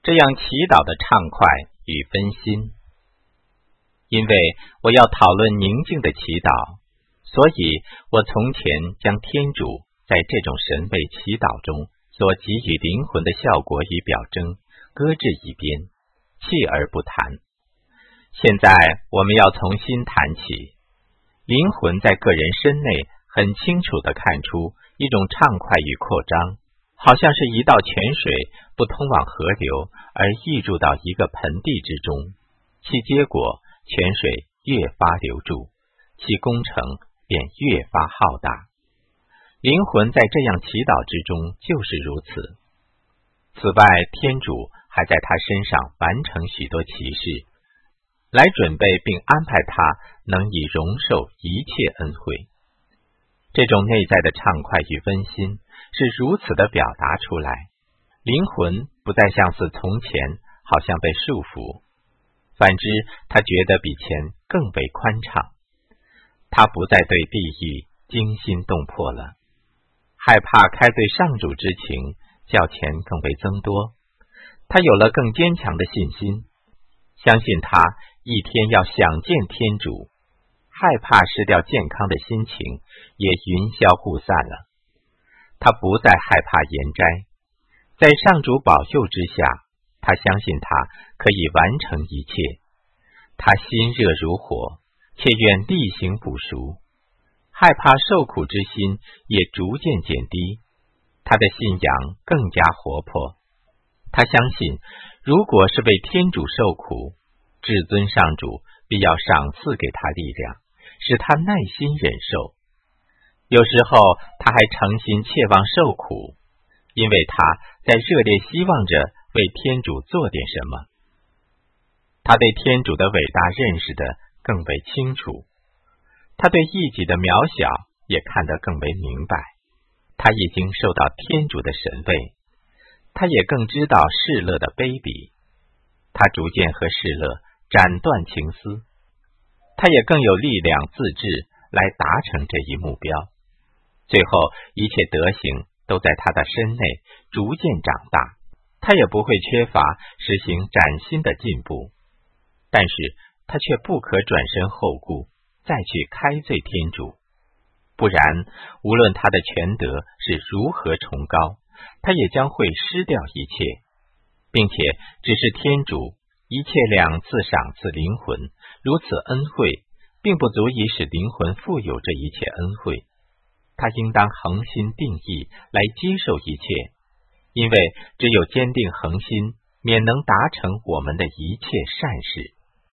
这样祈祷的畅快与分心。因为我要讨论宁静的祈祷，所以我从前将天主在这种神位祈祷中所给予灵魂的效果与表征搁置一边，弃而不谈。现在我们要重新谈起，灵魂在个人身内很清楚地看出一种畅快与扩张，好像是一道泉水不通往河流，而溢入到一个盆地之中，其结果泉水越发流注，其工程便越发浩大。灵魂在这样祈祷之中就是如此。此外，天主还在他身上完成许多奇事，来准备并安排他能以容受一切恩惠。这种内在的畅快与温馨是如此的表达出来，灵魂不再像似从前好像被束缚，反之他觉得比前更为宽敞。他不再对地狱惊心动魄了，害怕开对上主之情较前更为增多。他有了更坚强的信心，相信他一天要想见天主，害怕失掉健康的心情也云消雾散了。他不再害怕严斋，在上主保佑之下，他相信他可以完成一切。他心热如火，且愿力行补赎，害怕受苦之心也逐渐减低。他的信仰更加活泼，他相信如果是为天主受苦，至尊上主必要赏赐给他力量，使他耐心忍受。有时候他还诚心切望受苦，因为他在热烈希望着为天主做点什么。他对天主的伟大认识得更为清楚，他对异己的渺小也看得更为明白。他已经受到天主的神位，他也更知道世乐的卑鄙，他逐渐和世乐斩断情丝，他也更有力量自制来达成这一目标。最后一切德行都在他的身内逐渐长大，他也不会缺乏实行崭新的进步。但是他却不可转身后顾，再去开罪天主，不然无论他的全德是如何崇高，他也将会失掉一切，并且只是天主一切2次赏赐灵魂，如此恩惠并不足以使灵魂富有这一切恩惠。他应当恒心定义来接受一切，因为只有坚定恒心，免能达成我们的一切善事。